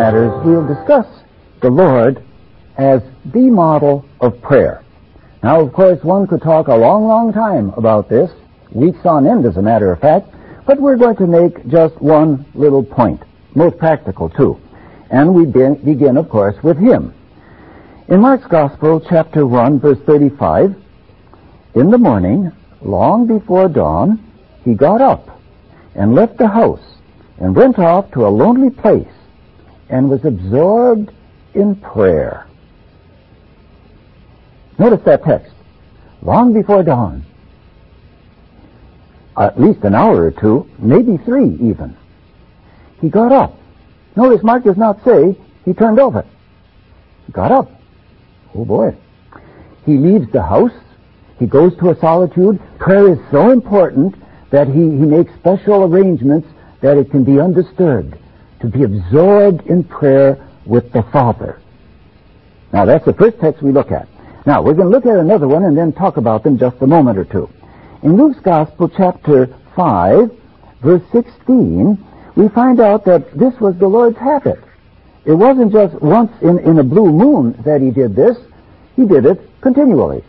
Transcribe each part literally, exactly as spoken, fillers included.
matters, we'll discuss the Lord as the model of prayer. Now, of course, one could talk a long, long time about this, weeks on end, as a matter of fact, but we're going to make just one little point, most practical, too. And we be- begin, of course, with Him. In Mark's Gospel, chapter one, verse thirty-five, in the morning, long before dawn, he got up and left the house and went off to a lonely place and was absorbed in prayer. Notice that text. Long before dawn. At least an hour or two, maybe three even. He got up. Notice Mark does not say he turned over. He got up. Oh boy. He leaves the house. He goes to a solitude. Prayer is so important that he, he makes special arrangements that it can be undisturbed, to be absorbed in prayer with the Father. Now, that's the first text we look at. Now, we're going to look at another one and then talk about them just a moment or two. In Luke's Gospel, chapter five, verse sixteen, we find out that this was the Lord's habit. It wasn't just once in, in a blue moon that he did this. He did it continually.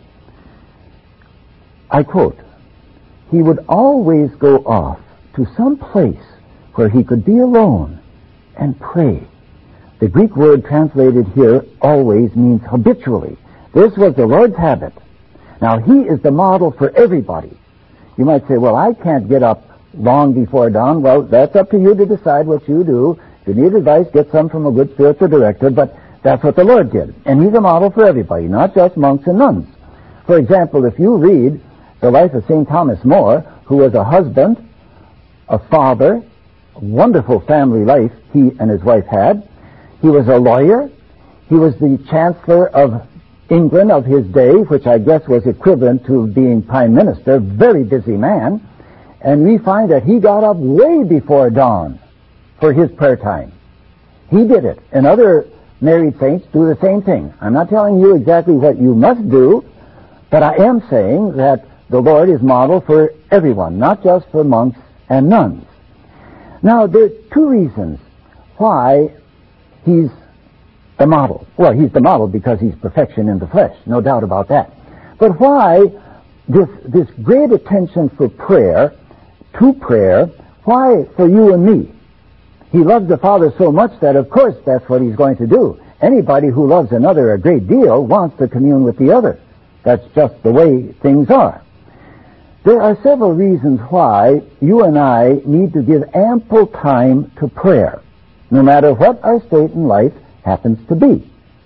I quote, "He would always go off to some place where he could be alone and pray." The Greek word translated here, always, means habitually. This was the Lord's habit. Now, he is the model for everybody. You might say, well, I can't get up long before dawn. Well, that's up to you to decide what you do. If you need advice, get some from a good spiritual director, but that's what the Lord did. And he's a model for everybody, not just monks and nuns. For example, if you read the life of Saint Thomas More, who was a husband, a father, a wonderful family life he and his wife had. He was a lawyer. He was the Chancellor of England of his day, which I guess was equivalent to being Prime Minister, very busy man. And we find that he got up way before dawn for his prayer time. He did it. And other married saints do the same thing. I'm not telling you exactly what you must do, but I am saying that the Lord is model for everyone, not just for monks and nuns. Now, there are two reasons why he's the model. Well, he's the model because he's perfection in the flesh, no doubt about that. But why this, this great attention for prayer, to prayer, why for you and me? He loves the Father so much that, of course, that's what he's going to do. Anybody who loves another a great deal wants to commune with the other. That's just the way things are. There are several reasons why you and I need to give ample time to prayer, no matter what our state in life happens to be.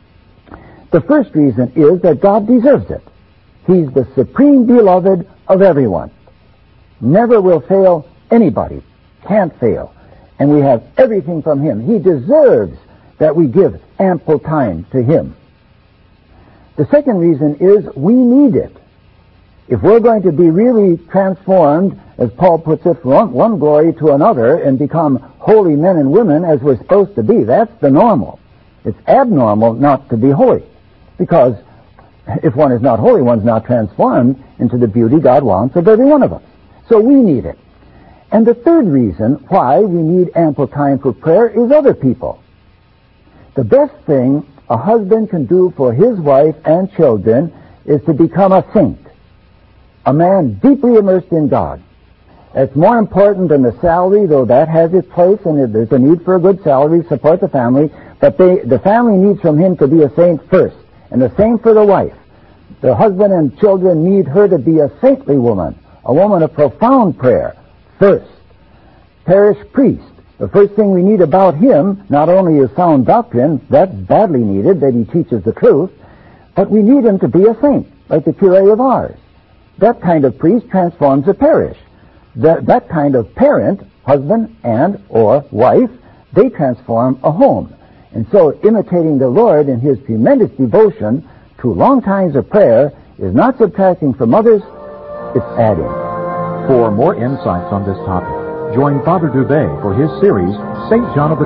The first reason is that God deserves it. He's the supreme beloved of everyone. Never will fail anybody. Can't fail. And we have everything from him. He deserves that we give ample time to him. The second reason is we need it. If we're going to be really transformed, as Paul puts it, from one, one glory to another and become holy men and women as we're supposed to be, that's the normal. It's abnormal not to be holy. Because if one is not holy, one's not transformed into the beauty God wants of every one of us. So we need it. And the third reason why we need ample time for prayer is other people. The best thing a husband can do for his wife and children is to become a saint. A man deeply immersed in God. It's more important than the salary, though that has its place, and there's a need for a good salary to support the family, but they, the family needs from him to be a saint first, and the same for the wife. The husband and children need her to be a saintly woman, a woman of profound prayer, first. Parish priest, the first thing we need about him, not only is sound doctrine, that's badly needed, that he teaches the truth, but we need him to be a saint, like the curé of Ars. That kind of priest transforms a parish. That, that kind of parent, husband and or wife, they transform a home. And so imitating the Lord in his tremendous devotion to long times of prayer is not subtracting from others, it's adding. For more insights on this topic, join Father Dubé for his series, Saint John of the